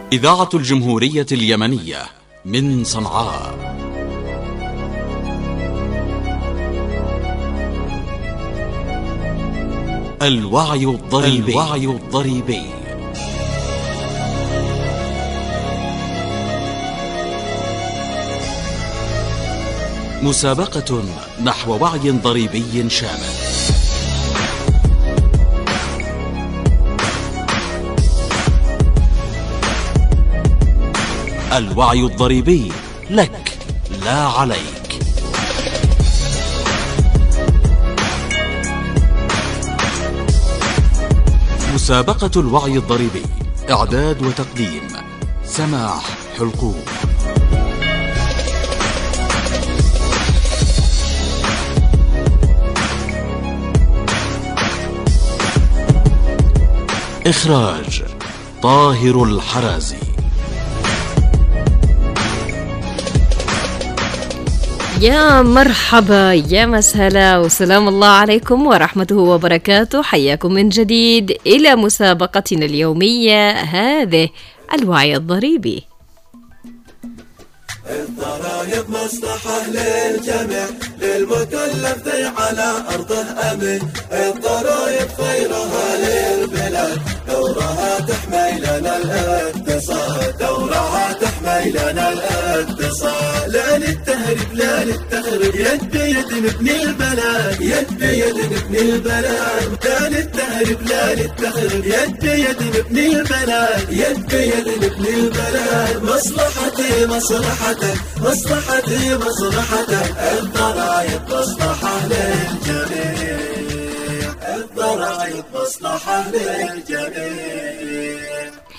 إذاعة الجمهورية اليمنية من صنعاء. الوعي الضريبي. مسابقة نحو وعي ضريبي شامل. الوعي الضريبي لك لا عليك. مسابقة الوعي الضريبي، إعداد وتقديم سماح حلقوم. إخراج طاهر الحرازي. يا مرحبا، يا مسهلا، وسلام الله عليكم ورحمته وبركاته. حياكم من جديد إلى مسابقتنا اليومية هذه الوعي الضريبي. الضرايب مصلحة للجميع، للمكلف ذي على أرضه أمين. الضرايب خيرها للبلاد، دورها تحمي لنا الاقتصاد، دورها تحمي لنا الاقتصاد. لا للتهريب لا للتخريب، يد بيد نبني البلد، يد بيد نبني البلد. لا للتهريب لا للتخريب، يد بيد نبني البلد، يد بيد نبني البلد. مصلحتي مصلحتك، مصلحتي مصلحتك. الضرايب مصلحة للجميع، الضرايب مصلحة للجميع.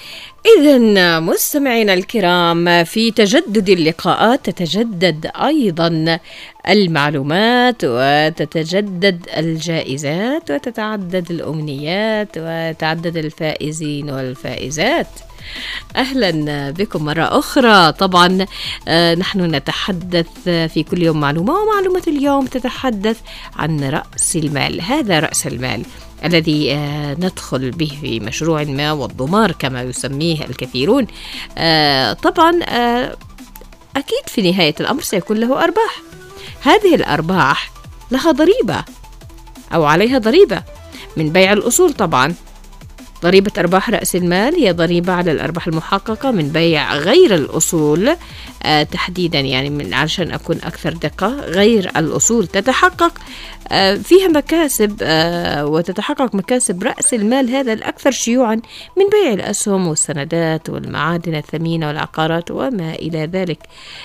إذن مستمعينا الكرام، في تجدد اللقاءات تتجدد أيضا المعلومات، وتتجدد الجائزات، وتتعدد الأمنيات، وتعدد الفائزين والفائزات. أهلا بكم مرة أخرى. طبعا نحن نتحدث في كل يوم معلومة، ومعلومة اليوم تتحدث عن رأس المال. هذا رأس المال الذي ندخل به في مشروع ما، والضمار كما يسميه الكثيرون. طبعا أكيد في نهاية الأمر سيكون له أرباح. هذه الأرباح لها ضريبة أو عليها ضريبة من بيع الأصول. طبعا ضريبة أرباح رأس المال هي ضريبة على الأرباح المحققة من بيع غير الأصول، تحديدا يعني علشان أكون أكثر دقة، غير الأصول تتحقق فيها مكاسب، وتتحقق مكاسب رأس المال هذا الأكثر شيوعا من بيع الأسهم والسندات والمعادن الثمينة والعقارات وما إلى ذلك.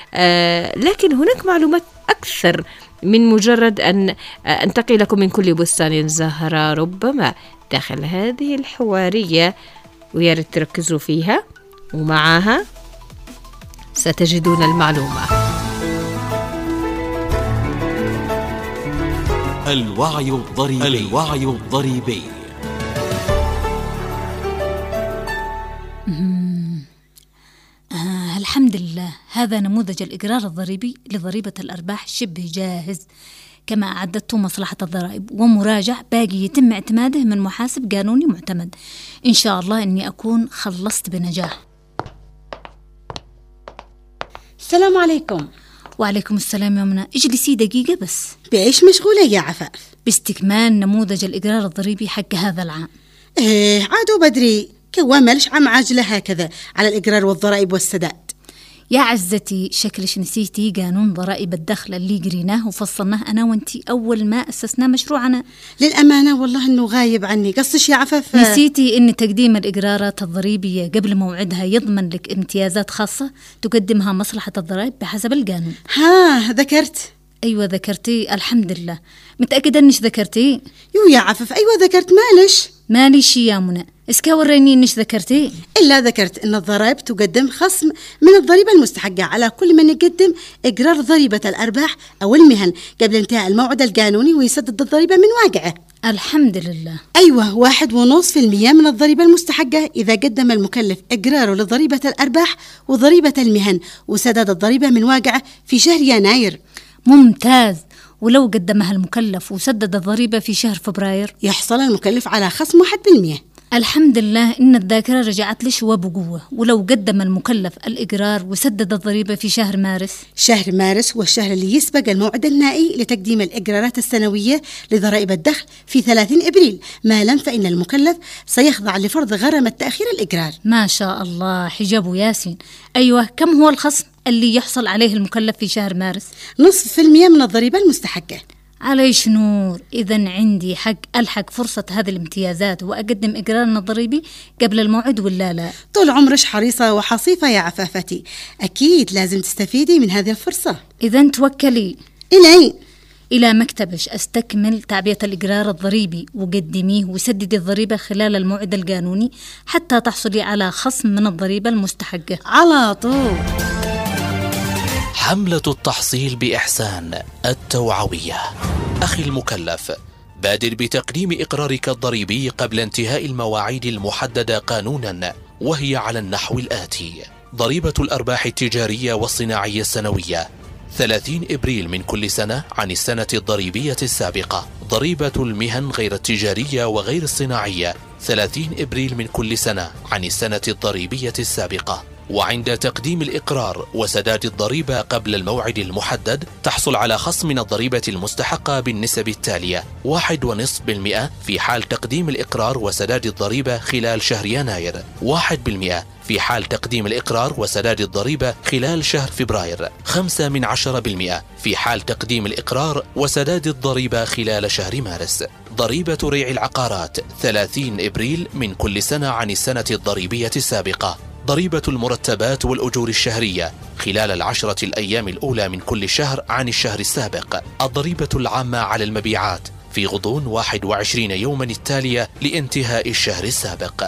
لكن هناك معلومات أكثر من مجرد أن أنتقي لكم من كل بستان زهرة ربما داخل هذه الحوارية، ويارد تركزوا فيها، ومعها ستجدون المعلومة. الوعي الضريبي. الوعي الضريبي. الحمد لله، هذا نموذج الإقرار الضريبي لضريبة الأرباح شبه جاهز كما أعدته مصلحة الضرائب، ومراجع باقي يتم اعتماده من محاسب قانوني معتمد. إن شاء الله أني أكون خلصت بنجاح. السلام عليكم. وعليكم السلام يا منى، اجلسي دقيقة بس. بإيش مشغولة يا عفاف؟ باستكمال نموذج الإقرار الضريبي حق هذا العام. عادوا بدري، كواملش عم عاجلة هكذا على الإقرار والضرائب والسداد. يا عزتي، شكلش نسيتي قانون ضرائب الدخل اللي قريناه وفصلناه أنا وانتي أول ما أسسنا مشروعنا. للأمانة والله أنه غايب عني. قصش يا عفاف؟ نسيتي أن تقديم الإقرارات الضريبية قبل موعدها يضمن لك امتيازات خاصة تقدمها مصلحة الضرائب بحسب القانون. ذكرت؟ أيوة ذكرتي، الحمد لله. متأكدة أنش ذكرتي؟ يا عفاف أيوة ذكرت. ماليش يا منى، اسكا وريني انش ذكرتي. إلا ذكرت أن الضرائب تقدم خصم من الضريبة المستحقة على كل من يقدم إقرار ضريبة الأرباح أو المهن قبل انتهاء الموعد القانوني ويسدد الضريبة من واقعه. الحمد لله. أيوة، 1.5% من الضريبة المستحقة إذا قدم المكلف إقراره لضريبة الأرباح وضريبة المهن وسدد الضريبة من واقعه في شهر يناير. ممتاز. ولو قدمها المكلف وسدد الضريبة في شهر فبراير؟ يحصل المكلف على خصم 1%. الحمد لله إن الذاكرة رجعت لش وبقوة. ولو قدم المكلف الإقرار وسدد الضريبة في شهر مارس. شهر مارس هو الشهر اللي يسبق الموعد النهائي لتقديم الإقرارات السنوية لضرائب الدخل في 30 إبريل، ما لم فإن المكلف سيخضع لفرض غرامة تأخير الإقرار. ما شاء الله، حجاب ياسين. أيوة، كم هو الخصم اللي يحصل عليه المكلف في شهر مارس؟ 0.5% من الضريبة المستحقة. عليش نور. إذن عندي حق ألحق فرصة هذه الامتيازات وأقدم إقرارنا الضريبي قبل الموعد ولا لا؟ طول عمرش حريصة وحصيفة يا عفافتي، أكيد لازم تستفيدي من هذه الفرصة. إذن توكلي إلى مكتبش أستكمل تعبئة الإقرار الضريبي وقدميه وسددي الضريبة خلال الموعد القانوني حتى تحصلي على خصم من الضريبة المستحقة على طول. حملة التحصيل بإحسان التوعوية. أخي المكلف، بادر بتقديم إقرارك الضريبي قبل انتهاء المواعيد المحددة قانونا، وهي على النحو الآتي: ضريبة الأرباح التجارية والصناعية السنوية 30 إبريل من كل سنة عن السنة الضريبية السابقة. ضريبة المهن غير التجارية وغير الصناعية 30 إبريل من كل سنة عن السنة الضريبية السابقة. وعند تقديم الإقرار وسداد الضريبة قبل الموعد المحدد تحصل على خصم من الضريبة المستحقة بالنسب التالية: 1.5% في حال تقديم الإقرار وسداد الضريبة خلال شهر يناير، 1% في حال تقديم الإقرار وسداد الضريبة خلال شهر فبراير، 0.5% في حال تقديم الإقرار وسداد الضريبة خلال شهر مارس. ضريبة ريع العقارات 30 إبريل من كل سنة عن السنة الضريبية السابقة. ضريبة المرتبات والأجور الشهرية خلال 10 الأيام الأولى من كل شهر عن الشهر السابق. الضريبة العامة على المبيعات في غضون 21 يوما التالية لانتهاء الشهر السابق.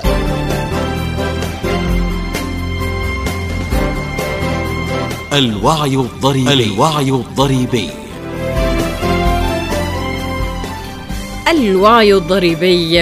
الوعي الضريبي. الوعي الضريبي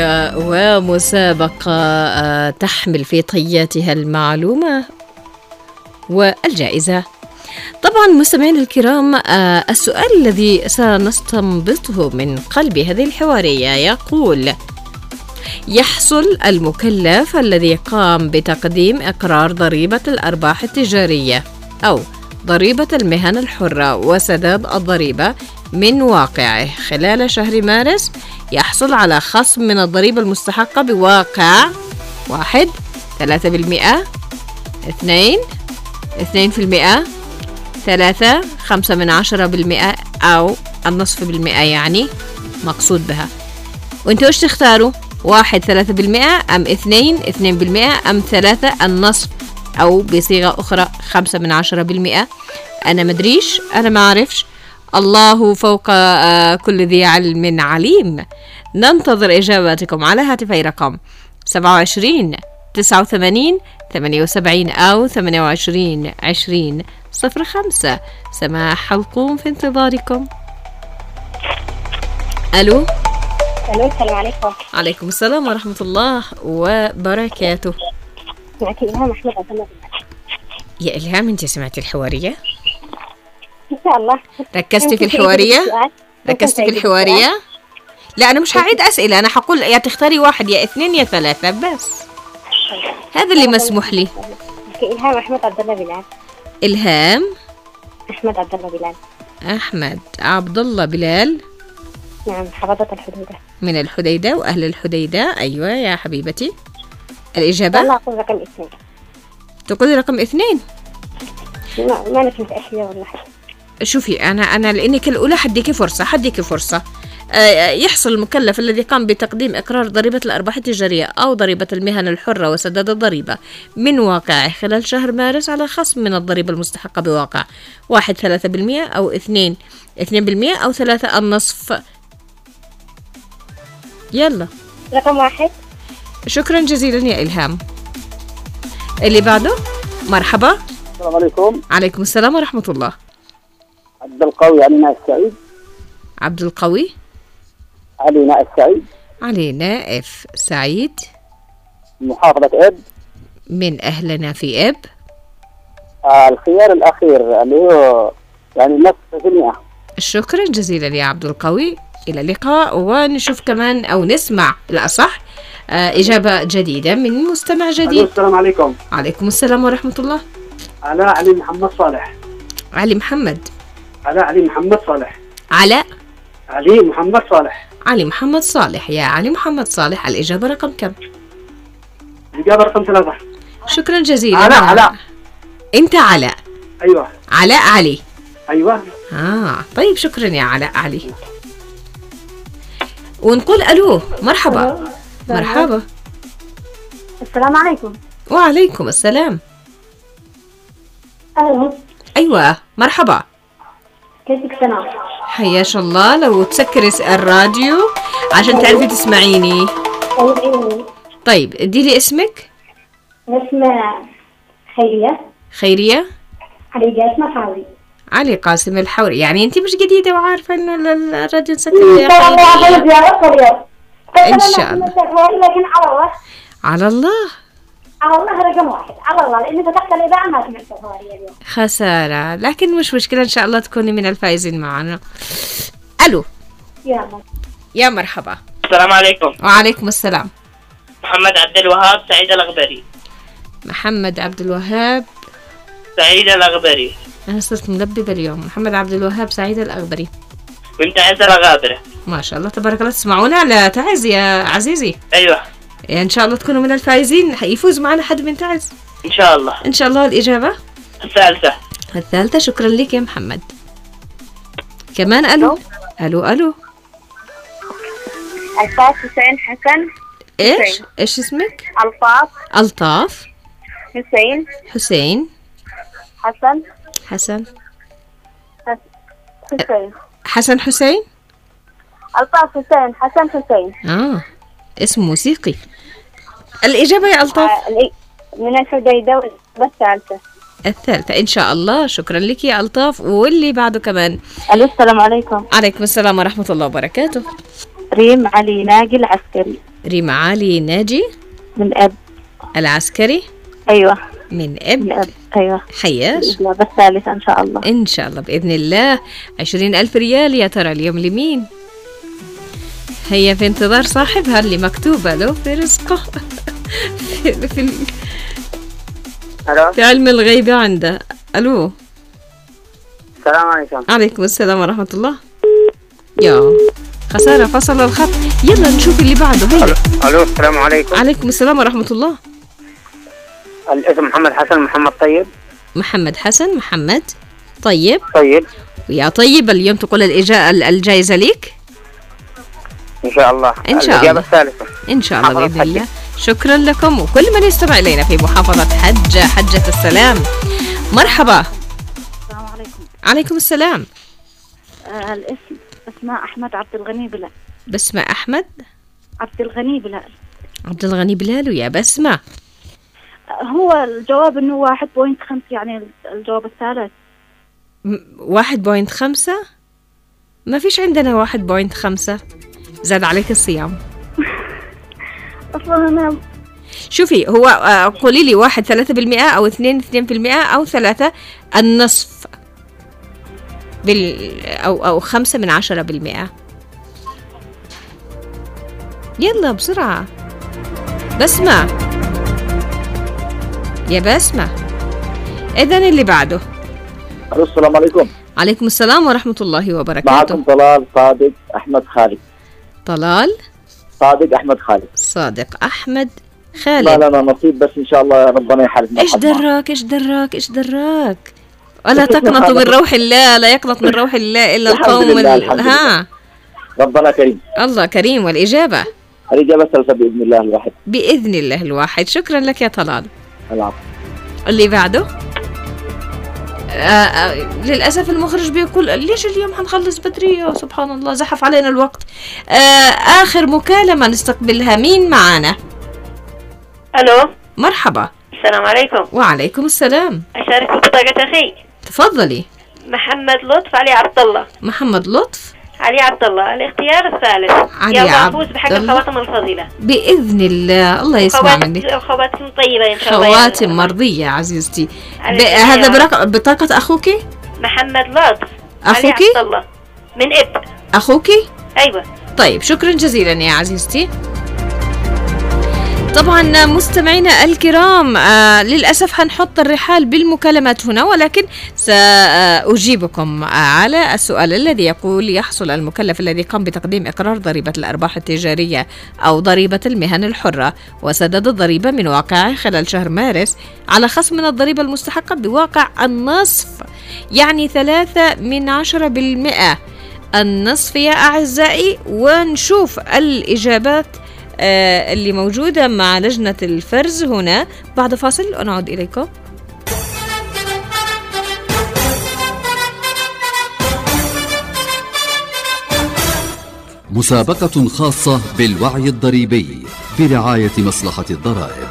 ومسابقة تحمل في طياتها المعلومة والجائزة. طبعا مستمعين الكرام، السؤال الذي سنستنبطه من قلب هذه الحوارية يقول: يحصل المكلف الذي قام بتقديم إقرار ضريبة الأرباح التجارية أو ضريبة المهن الحرة وسداد الضريبة من واقعه خلال شهر مارس يحصل على خصم من الضريبة المستحقة بواقع: 1 3%، 2% 3 5% أو 0.5%، يعني مقصود بها. وانتوا ايش تختاروا؟ 1 3% أم 2% أم 3 النصف، أو بصيغة أخرى 5%. أنا مدريش، أنا ما أعرفش، الله فوق كل ذي علم عليم. ننتظر إجاباتكم على هاتفي رقم 27 89 78 أو 28 20 05. سماح حلقوم في انتظاركم. ألو. السلام عليكم. عليكم السلام ورحمة الله وبركاته. معك إلهام أحمد عبد الله. يا إلهام، أنت سمعتي الحوارية؟ إن شاء الله. ركزتي في الحوارية؟ لا، أنا مش هعيد أسئلة، أنا حقول يا تختاري 1 يا 2 يا 3 بس. هذا اللي مسموح لي. إلهام أحمد عبد الله بلال. إلهام أحمد عبد الله بلال. أحمد عبد الله بلال. نعم، محافظة الحديدة. من الحديدة وأهل الحديدة. أيوة يا حبيبتي. الإجابة؟ والله أقول رقم 2. تقولي رقم 2؟ ما أنا كنت أحيا والله. شوفي، أنا لأنك الأولى حديك فرصة. يحصل المكلف الذي قام بتقديم إقرار ضريبة الأرباح التجارية أو ضريبة المهن الحرة وسداد الضريبة من واقعه خلال شهر مارس على خصم من الضريبة المستحقة بواقع: 1 3% أو 2% أو 3 النصف. يلا رقم 1. شكرا جزيلا يا إلهام. اللي بعده. مرحبا. السلام عليكم. عليكم السلام ورحمة الله. عبد القوي علي نائف سعيد. عبد القوي علي نائف سعيد. علي نائف سعيد. محافظة إب. من أهلنا في إب. الخيار الأخير اللي هو يعني نصف المئة. شكرا جزيلا يا عبد القوي. إلى اللقاء، ونشوف كمان أو نسمع الأصح إجابة جديدة من مستمع جديد. السلام عليكم. عليكم السلام ورحمة الله. علاء علي محمد صالح. علي محمد. علاء علي محمد صالح. علاء علي محمد صالح. علي محمد صالح. يا علي محمد صالح، الإجابة رقم كم؟ الإجابة رقم 3. شكرا جزيلا. علاء. أنت علاء. أيوة. علاء علي. أيوة. طيب شكرا يا علاء علي. ونقول ألو. مرحبا. مرحبا. السلام عليكم. وعليكم السلام. أهلا. أيوة مرحبا. كيفك سناء؟ حياش الله. لو تسكري الراديو عشان تعرفي تسمعيني. طيب ادي لي اسمك. اسمها خيرية. خيرية. علي قاسم الحاوي. علي قاسم الحوري. يعني انت مش جديدة وعارفة انه الراديو نسكر ان شاء الله. لكن على الله. على الله. على الله رقم 1. على الله، لاني فتحت الاذاعة ما سمعت اليوم. خسارة، لكن مش مشكلة، ان شاء الله تكوني من الفائزين معنا. الو. يا مرحبا. السلام عليكم. وعليكم السلام. محمد عبد الوهاب سعيد الأغبري. محمد عبد الوهاب سعيد الأغبري. أنا صرت ملببة اليوم. محمد عبد الوهاب سعيد الأغبري من تعز الأغابرة. ما شاء الله تبارك الله. تسمعونا لا تعز يا عزيزي؟ أيوة. يعني إن شاء الله تكونوا من الفائزين، حيفوز معنا حد من تعز إن شاء الله. إن شاء الله. الإجابة الثالثة. شكرا لك يا محمد. كمان ألو. ألو. ألطاف حسين حسن. إيش اسمك؟ ألطاف حسين حسن. ألطاف حسين حسين. اسم موسيقي. الإجابة يا ألطاف من الحديدة. الثالثة إن شاء الله. شكرا لك يا ألطاف. واللي بعده كمان. ألو. السلام عليكم. عليكم السلام ورحمة الله وبركاته. ريم علي ناجي العسكري. ريم علي ناجي من أب العسكري. أيوة. من أب. أيوة. حياش. الإجابة الثالثة إن شاء الله. إن شاء الله بإذن الله. 20,000 ريال يا ترى اليوم لمين؟ هي في انتظار صاحبها اللي مكتوبة له في رزقه. في علم الغيب عنده. ألو. السلام عليكم. عليكم السلام ورحمة الله. يا خسارة فصل الخط. يلا نشوف اللي بعده. هيا. ألو. السلام عليكم. عليكم السلام ورحمة الله. الاسم محمد حسن محمد طيب. محمد حسن محمد طيب. ويا طيب اليوم تقول الجائزة ليك إن شاء الله. إن شاء الله. الإجابة الثالثة إن شاء الله بإذن الله. شكرا لكم وكل من يستمع إلينا في محافظة حجة السلام. مرحبا. السلام عليكم. عليكم السلام. الاسم بسماء أحمد عبد الغني بلال. بسمة أحمد عبد الغني بلال. عبد الغني بلال. ويا بسمة هو الجواب إنه 1.5 يعني الجواب الثالث 1.5. ما فيش عندنا 1.5. زاد عليك الصيام. أصلا أنا شوفي هو قولي لي 1 3% أو 2% أو 3 النصف أو 5/10%. يلا بسرعة. بسمة يا بسمة. إذن اللي بعده. السلام عليكم. عليكم السلام ورحمة الله وبركاته. معكم طلال صادق أحمد خالد. صادق أحمد خالد. ما لنا نصيب بس إن شاء الله ربنا يحرمنا. إيش دراك ولا تقنط من روح الله. لا يقنط من روح الله إلا القوم ربنا كريم. الله كريم. والإجابة الثالثة بإذن الله الواحد. شكرا لك يا طلال. العفو. اللي بعده. للأسف المخرج بيقول ليش اليوم حنخلص بدري. يا سبحان الله زحف علينا الوقت. آخر مكالمة نستقبلها. مين معانا؟ ألو. مرحبا. السلام عليكم. وعليكم السلام. أشارك ببطاقة أخي. تفضلي. محمد لطف علي عبد الله. محمد لطف علي عبد الله. الاختيار الثالث. علي عبد الله. يفوز بحق الخواتم الفضيلة بإذن الله. الله يسمع منك. خواتم طيبة إن شاء الله. خواتم مرضية عزيزتي. هذا بطاقة أخوك محمد لطف. أخوك علي عبد الله من إب. أخوك. أيوة. طيب شكرا جزيلا يا عزيزتي. طبعا مستمعينا الكرام، للأسف هنحط الرحال بالمكالمات هنا، ولكن سأجيبكم على السؤال الذي يقول: يحصل المكلف الذي قام بتقديم إقرار ضريبة الأرباح التجارية أو ضريبة المهن الحرة وسدد الضريبة من واقعه خلال شهر مارس على خصم من الضريبة المستحقة بواقع النصف، يعني 3/10%. النصف يا أعزائي. ونشوف الإجابات اللي موجودة مع لجنة الفرز هنا بعد فاصل ونعود إليكم. مسابقة خاصة بالوعي الضريبي برعاية مصلحة الضرائب.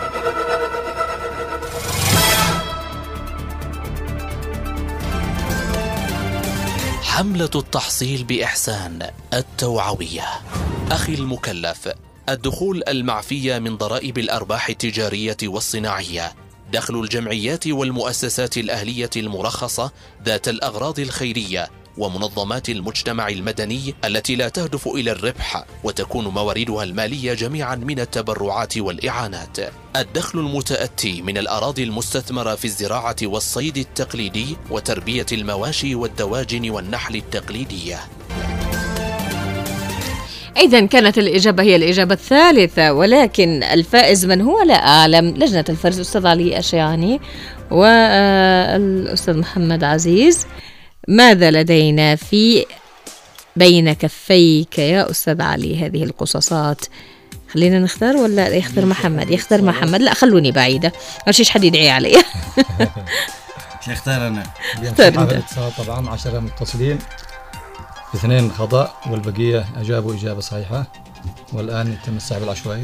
حملة التحصيل بإحسان التوعوية. أخي المكلف، الدخول المعفية من ضرائب الأرباح التجارية والصناعية، دخل الجمعيات والمؤسسات الأهلية المرخصة ذات الأغراض الخيرية ومنظمات المجتمع المدني التي لا تهدف إلى الربح وتكون مواردها المالية جميعا من التبرعات والإعانات، الدخل المتأتي من الأراضي المستثمرة في الزراعة والصيد التقليدي وتربية المواشي والدواجن والنحل التقليدية. إذن كانت الإجابة هي الإجابة الثالثة، ولكن الفائز من هو لا أعلم. لجنة الفرز أستاذ علي أشياني والأستاذ محمد عزيز، ماذا لدينا في بين كفيك يا أستاذ علي هذه القصصات؟ خلينا نختار ولا يختار محمد؟ يختار محمد. لا خلوني بعيدة، ما فيش حد يدعي علي. اختار أنا. اختار طبعا 10 متصلين، 2 خطأ والبقية أجابوا إجابة صحيحة، والآن يتم السحب العشوائي.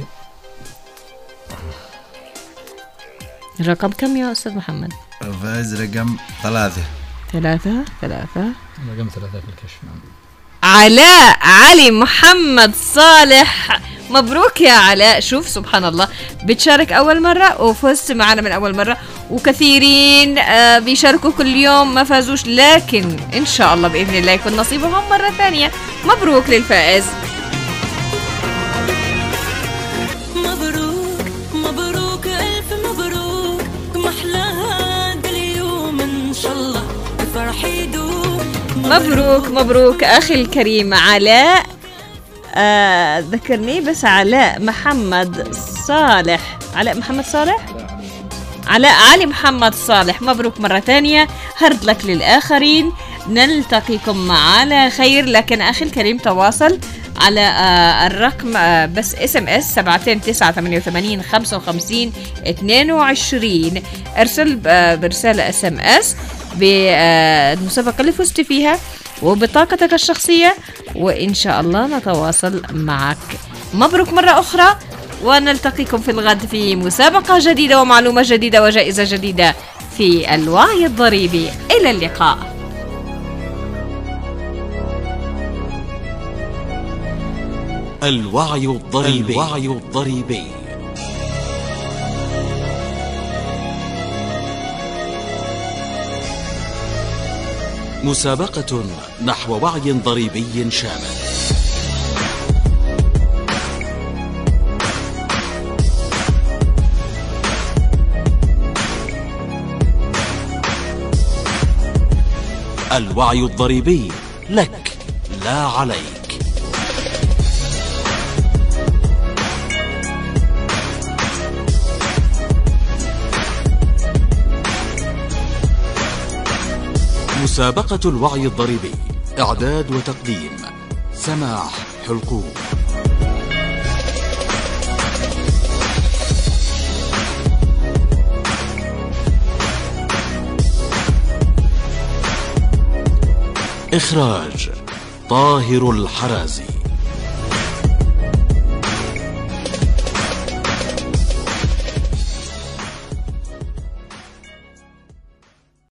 الرقم كم يا أستاذ محمد؟ الفائز رقم 3. رقم 3 في الكشف. علاء علي محمد صالح، مبروك يا علاء. شوف سبحان الله، بتشارك أول مرة وفزت معنا من أول مرة، وكثيرين بيشاركوا كل يوم ما فازوش، لكن إن شاء الله بإذن الله يكون نصيبهم مرة ثانية. مبروك للفائز. مبروك ألف مبروك، محلاها هذا اليوم إن شاء الله الفرح يدوم. مبروك أخي الكريم علاء. ذكرني بس، علاء محمد صالح. علاء علي محمد صالح، مبروك مرة ثانية. هرد لك للآخرين، نلتقيكم على خير. لكن أخي الكريم تواصل على الرقم بس SMS 72988 55 22. ارسل برسالة SMS بالمسابقة اللي فزت فيها وبطاقتك الشخصية، وإن شاء الله نتواصل معك. مبروك مرة أخرى، ونلتقيكم في الغد في مسابقة جديدة ومعلومة جديدة وجائزة جديدة في الوعي الضريبي. إلى اللقاء. الوعي الضريبي. مسابقة نحو وعي ضريبي شامل. الوعي الضريبي لك لا عليك. مسابقة الوعي الضريبي، إعداد وتقديم سماح حلقوم. إخراج طاهر الحرازي.